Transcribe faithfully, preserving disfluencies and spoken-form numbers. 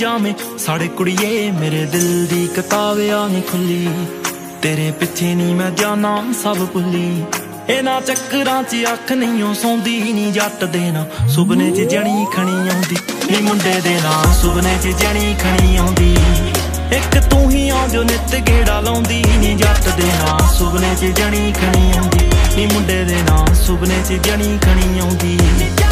ਜਾਵੇਂ ਸਾੜੇ ਕੁੜੀਏ ਮੇਰੇ ਦਿਲ ਦੀ ਕਿਤਾਬ ਆ ਨੀ ਖੁੱਲੀ, ਤੇਰੇ ਪਿੱਛੇ ਨੀ ਮੈਂ ਜਾਣਾ ਸਭ ਭੁੱਲੀ। ਇਹਨਾਂ ਚੱਕਰਾਂ 'ਚ ਅੱਖ ਨਹੀਂ ਓ ਸੌਂਦੀ ਨੀ, ਜੱਟ ਦੇ ਨਾ ਸੁਪਨੇ 'ਚ ਜਣੀ ਖਣੀ ਆਉਂਦੀ ਨੀ, ਮੁੰਡੇ ਦੇ ਨਾ ਸੁਪਨੇ 'ਚ ਜਣੀ ਖਣੀ ਆਉਂਦੀ। ਇੱਕ ਤੂੰ ਹੀ ਆ ਜੋ ਨਿੱਤ ਗੇੜਾ ਲਾਉਂਦੀ ਨੀ, ਜੱਟ ਦੇ ਨਾ ਸੁਪਨੇ 'ਚ ਜਣੀ ਖਣੀ ਆਉਂਦੀ ਨੀ, ਮੁੰਡੇ ਦੇ ਨਾ ਸੁਪਨੇ 'ਚ ਜਣੀ ਖਣੀ ਆਉਂਦੀ।